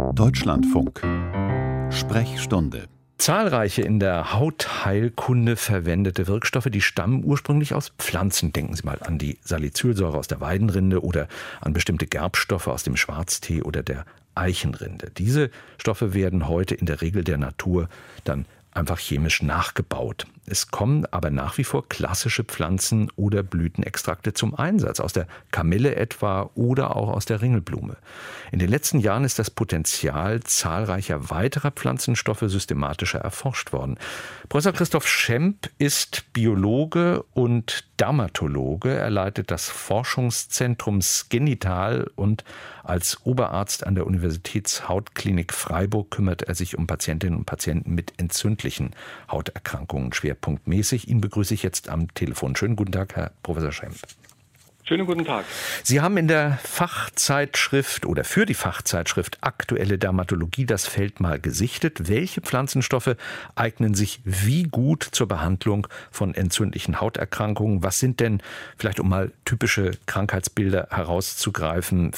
Deutschlandfunk. Sprechstunde. Zahlreiche in der Hautheilkunde verwendete Wirkstoffe, die stammen ursprünglich aus Pflanzen. Denken Sie mal an die Salicylsäure aus der Weidenrinde oder an bestimmte Gerbstoffe aus dem Schwarztee oder der Eichenrinde. Diese Stoffe werden heute in der Regel der Natur dann einfach chemisch nachgebaut. Es kommen aber nach wie vor klassische Pflanzen- oder Blütenextrakte zum Einsatz, aus der Kamille etwa oder auch aus der Ringelblume. In den letzten Jahren ist das Potenzial zahlreicher weiterer Pflanzenstoffe systematischer erforscht worden. Professor Christoph Schempp ist Biologe und Dermatologe. Er leitet das Forschungszentrum Skenital und als Oberarzt an der Universitätshautklinik Freiburg kümmert er sich um Patientinnen und Patienten mit entzündlichen Hauterkrankungen schwerpunktmäßig. Ihn begrüße ich jetzt am Telefon. Schönen guten Tag, Herr Professor Schempp. Schönen guten Tag. Sie haben in der Fachzeitschrift oder für die Fachzeitschrift Aktuelle Dermatologie das Feld mal gesichtet. Welche Pflanzenstoffe eignen sich wie gut zur Behandlung von entzündlichen Hauterkrankungen? Was sind denn, vielleicht um mal typische Krankheitsbilder herauszugreifen,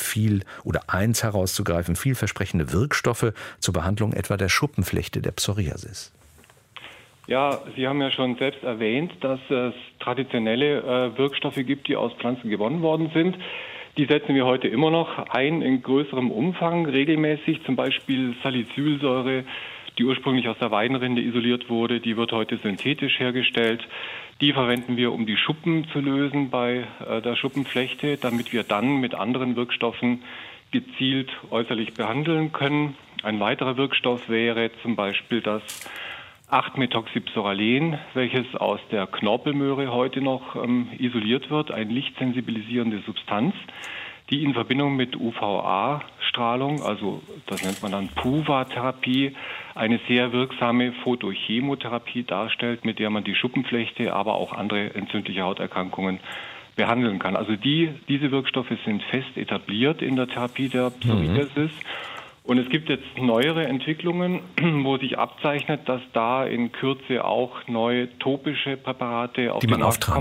vielversprechende Wirkstoffe zur Behandlung etwa der Schuppenflechte, der Psoriasis? Ja, Sie haben ja schon selbst erwähnt, dass es traditionelle Wirkstoffe gibt, die aus Pflanzen gewonnen worden sind. Die setzen wir heute immer noch ein in größerem Umfang, regelmäßig. Zum Beispiel Salicylsäure, die ursprünglich aus der Weidenrinde isoliert wurde, die wird heute synthetisch hergestellt. Die verwenden wir, um die Schuppen zu lösen bei der Schuppenflechte, damit wir dann mit anderen Wirkstoffen gezielt äußerlich behandeln können. Ein weiterer Wirkstoff wäre zum Beispiel das 8-Methoxypsoralen, welches aus der Knorpelmöhre heute noch isoliert wird, eine lichtsensibilisierende Substanz, die in Verbindung mit UVA-Strahlung, also das nennt man dann PUVA-Therapie, eine sehr wirksame Photochemotherapie darstellt, mit der man die Schuppenflechte, aber auch andere entzündliche Hauterkrankungen behandeln kann. Also diese Wirkstoffe sind fest etabliert in der Therapie der Psoriasis. Und es gibt jetzt neuere Entwicklungen, wo sich abzeichnet, dass da in Kürze auch neue topische Präparate auf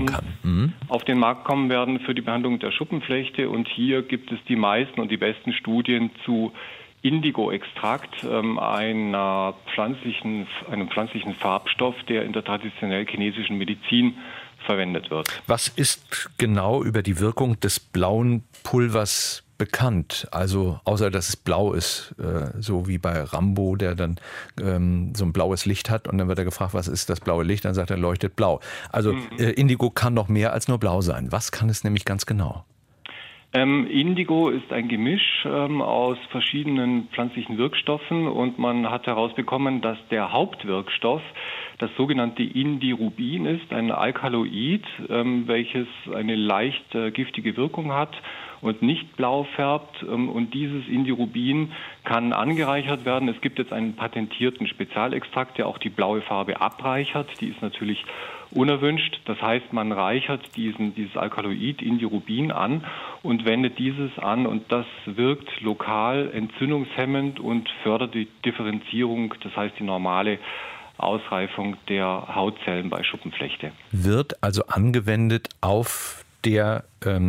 den Markt kommen werden für die Behandlung der Schuppenflechte. Und hier gibt es die meisten und die besten Studien zu Indigo-Extrakt, einem pflanzlichen Farbstoff, der in der traditionell chinesischen Medizin verwendet wird. Was ist genau über die Wirkung des blauen Pulvers bekannt? Also außer dass es blau ist, so wie bei Rambo, der dann so ein blaues Licht hat und dann wird er gefragt, was ist das blaue Licht? Dann sagt er, leuchtet blau. Also Indigo kann noch mehr als nur blau sein. Was kann es nämlich ganz genau? Indigo ist ein Gemisch aus verschiedenen pflanzlichen Wirkstoffen und man hat herausbekommen, dass der Hauptwirkstoff das sogenannte Indirubin ist, ein Alkaloid, welches eine leicht giftige Wirkung hat und nicht blau färbt. Und dieses Indirubin kann angereichert werden. Es gibt jetzt einen patentierten Spezialextrakt, der auch die blaue Farbe abreichert. Die ist natürlich unerwünscht. Das heißt, man reichert dieses Alkaloid Indirubin an und wendet dieses an und das wirkt lokal entzündungshemmend und fördert die Differenzierung, das heißt die normale Ausreifung der Hautzellen bei Schuppenflechte. Wird also angewendet auf der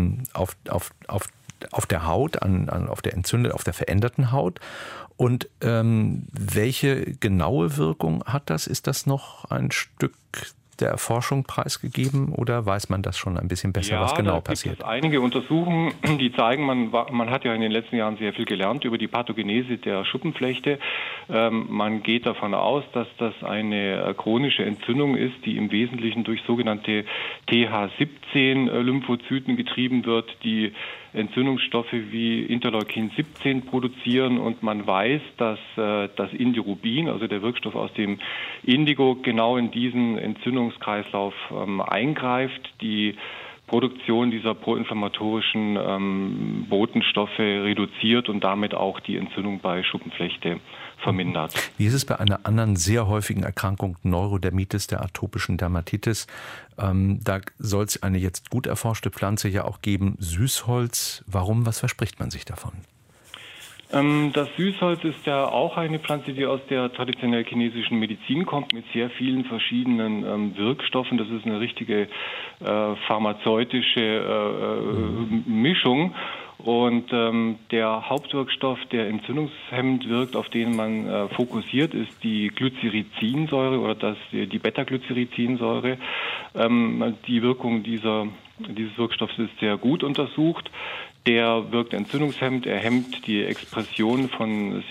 Haut, auf der veränderten Haut. Und welche genaue Wirkung hat das? Ist das noch ein Stück der Erforschung preisgegeben oder weiß man das schon ein bisschen besser, was genau passiert? Es gibt einige Untersuchungen, die zeigen, man hat ja in den letzten Jahren sehr viel gelernt über die Pathogenese der Schuppenflechte. Man geht davon aus, dass das eine chronische Entzündung ist, die im Wesentlichen durch sogenannte TH17-Lymphozyten getrieben wird, die Entzündungsstoffe wie Interleukin 17 produzieren und man weiß, dass das Indirubin, also der Wirkstoff aus dem Indigo, genau in diesen Entzündungskreislauf eingreift, die Produktion dieser proinflammatorischen Botenstoffe reduziert und damit auch die Entzündung bei Schuppenflechte vermindert. Wie ist es bei einer anderen sehr häufigen Erkrankung, Neurodermitis, der atopischen Dermatitis? Da soll es eine jetzt gut erforschte Pflanze ja auch geben, Süßholz. Warum? Was verspricht man sich davon? Das Süßholz ist ja auch eine Pflanze, die aus der traditionell chinesischen Medizin kommt, mit sehr vielen verschiedenen Wirkstoffen. Das ist eine richtige pharmazeutische Mischung. Und der Hauptwirkstoff, der entzündungshemmend wirkt, auf den man fokussiert, ist die Glycyrrhizinsäure oder die Beta-Glycyrrhizinsäure. Die Wirkung dieses Wirkstoffs ist sehr gut untersucht. Der wirkt entzündungshemmend, er hemmt die Expression von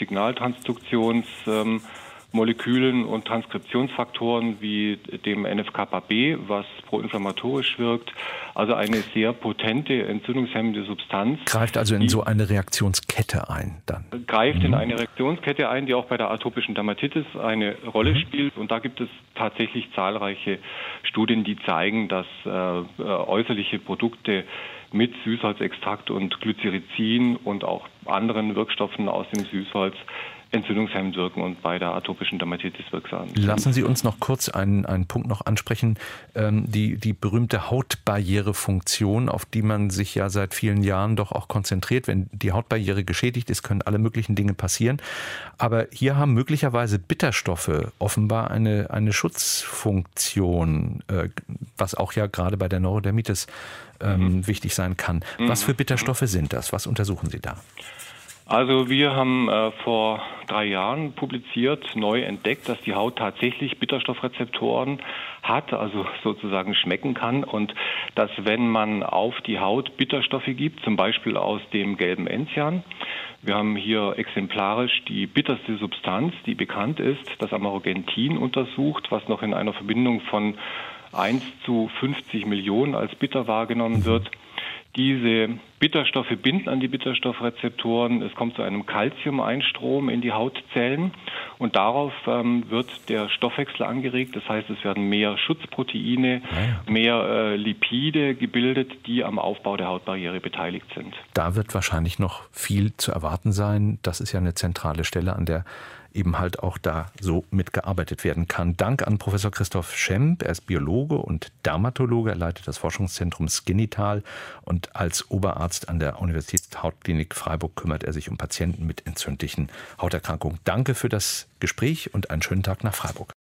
Signaltransduktionsmolekülen und Transkriptionsfaktoren wie dem NF-κB, was proinflammatorisch wirkt. Also eine sehr potente entzündungshemmende Substanz. Greift also in so eine Reaktionskette ein dann? Greift in eine Reaktionskette ein, die auch bei der atopischen Dermatitis eine Rolle spielt. Und da gibt es tatsächlich zahlreiche Studien, die zeigen, dass äußerliche Produkte mit Süßholzextrakt und Glycyrrhizin und auch anderen Wirkstoffen aus dem Süßholz entzündungshemmend wirken und bei der atopischen Dermatitis wirksam sind. Lassen Sie uns noch kurz einen Punkt noch ansprechen, die berühmte Hautbarrierefunktion, auf die man sich ja seit vielen Jahren doch auch konzentriert. Wenn die Hautbarriere geschädigt ist, können alle möglichen Dinge passieren. Aber hier haben möglicherweise Bitterstoffe offenbar eine Schutzfunktion, was auch ja gerade bei der Neurodermitis wichtig sein kann. Was für Bitterstoffe sind das? Was untersuchen Sie da? Also wir haben vor 3 Jahren publiziert, neu entdeckt, dass die Haut tatsächlich Bitterstoffrezeptoren hat, also sozusagen schmecken kann, und dass wenn man auf die Haut Bitterstoffe gibt, zum Beispiel aus dem gelben Enzian, wir haben hier exemplarisch die bitterste Substanz, die bekannt ist, das Amarogentin untersucht, was noch in einer Verbindung von 1:50 Millionen als bitter wahrgenommen wird. Diese Bitterstoffe binden an die Bitterstoffrezeptoren. Es kommt zu einem Calcium-Einstrom in die Hautzellen und darauf wird der Stoffwechsel angeregt. Das heißt, es werden mehr Schutzproteine, mehr Lipide gebildet, die am Aufbau der Hautbarriere beteiligt sind. Da wird wahrscheinlich noch viel zu erwarten sein. Das ist ja eine zentrale Stelle, an der eben halt auch da so mitgearbeitet werden kann. Dank an Professor Christoph Schemp. Er ist Biologe und Dermatologe. Er leitet das Forschungszentrum Skinital und als Oberarzt an der Universitätshautklinik Freiburg kümmert er sich um Patienten mit entzündlichen Hauterkrankungen. Danke für das Gespräch und einen schönen Tag nach Freiburg.